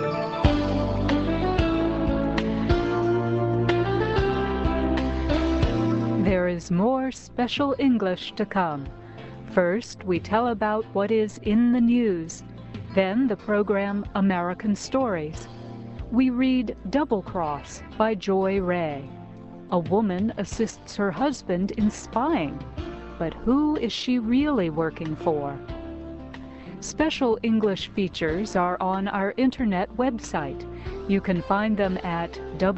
There is more special English to come. First, we tell about what is in the news. Then the program American Stories. We read Double Cross by Joy Ray. A woman assists her husband in spying. But who is she really working for? Special English features are on our internet website. You can find them at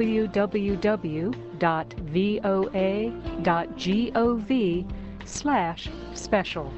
www.voa.gov/special.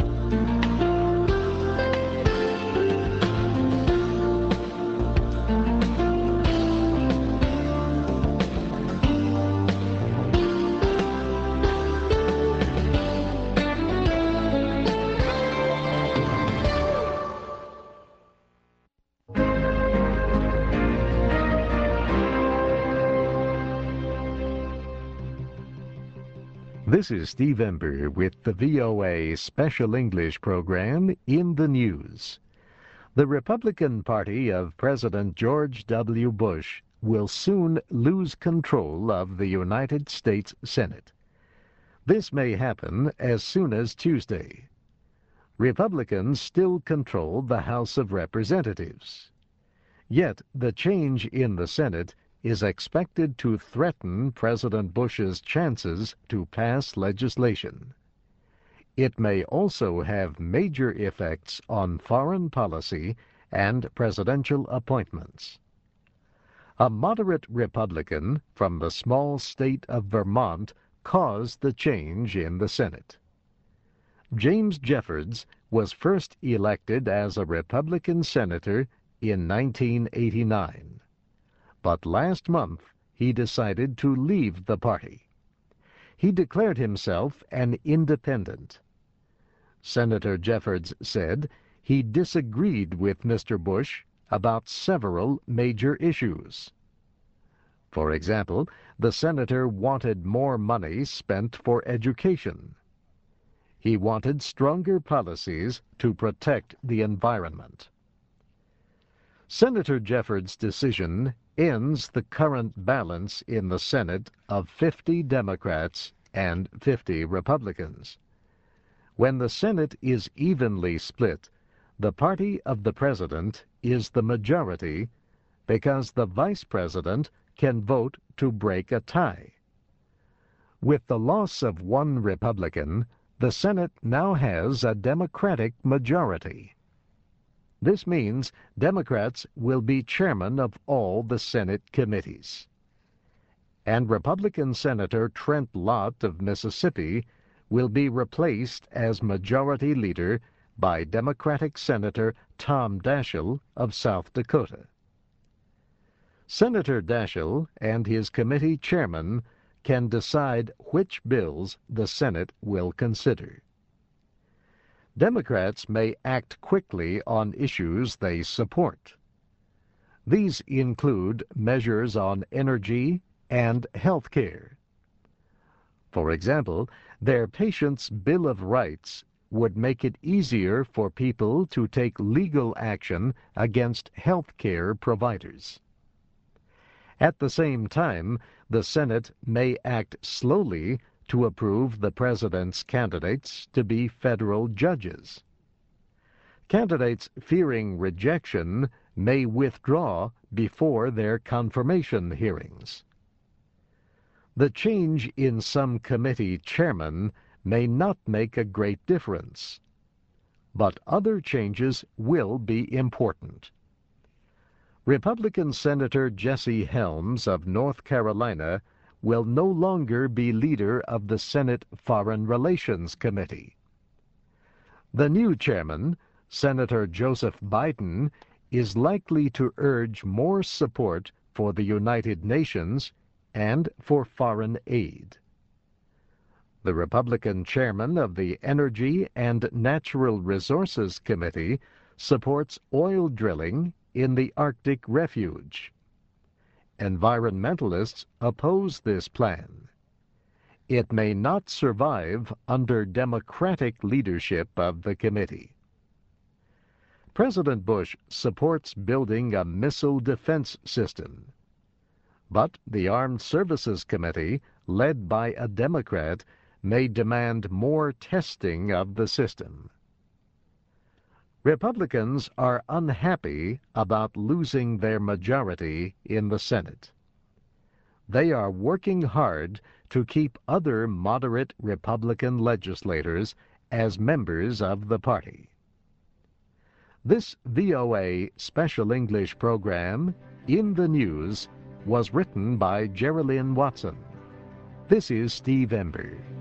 This is Steve Ember with the VOA Special English program In the News. The Republican Party of President George W. Bush will soon lose control of the United States Senate. This may happen as soon as Tuesday. Republicans still control the House of Representatives. Yet the change in the Senate is expected to threaten President Bush's chances to pass legislation. It may also have major effects on foreign policy and presidential appointments. A moderate Republican from the small state of Vermont caused the change in the Senate. James Jeffords was first elected as a Republican senator in 1989. But last month he decided to leave the party. He declared himself an independent. Senator Jeffords said he disagreed with Mr. Bush about several major issues. For example, the senator wanted more money spent for education. He wanted stronger policies to protect the environment. Senator Jeffords' decision ends the current balance in the Senate of 50 Democrats and 50 Republicans. When the Senate is evenly split, the party of the president is the majority because the vice president can vote to break a tie. With the loss of one Republican, the Senate now has a Democratic majority. This means Democrats will be chairman of all the Senate committees. And Republican Senator Trent Lott of Mississippi will be replaced as majority leader by Democratic Senator Tom Daschle of South Dakota. Senator Daschle and his committee chairman can decide which bills the Senate will consider. Democrats may act quickly on issues they support. These include measures on energy and health care. For example, their Patients' Bill of Rights would make it easier for people to take legal action against health care providers. At the same time, the Senate may act slowly to approve the president's candidates to be federal judges. Candidates fearing rejection may withdraw before their confirmation hearings. The change in some committee chairmen may not make a great difference, but other changes will be important. Republican Senator Jesse Helms of North Carolina will no longer be leader of the Senate Foreign Relations Committee. The new chairman, Senator Joseph Biden, is likely to urge more support for the United Nations and for foreign aid. The Republican chairman of the Energy and Natural Resources Committee supports oil drilling in the Arctic Refuge. Environmentalists oppose this plan. It may not survive under Democratic leadership of the committee. President Bush supports building a missile defense system. But the Armed Services Committee, led by a Democrat, may demand more testing of the system. Republicans are unhappy about losing their majority in the Senate. They are working hard to keep other moderate Republican legislators as members of the party. This VOA Special English program, In the News, was written by Geraldine Watson. This is Steve Ember.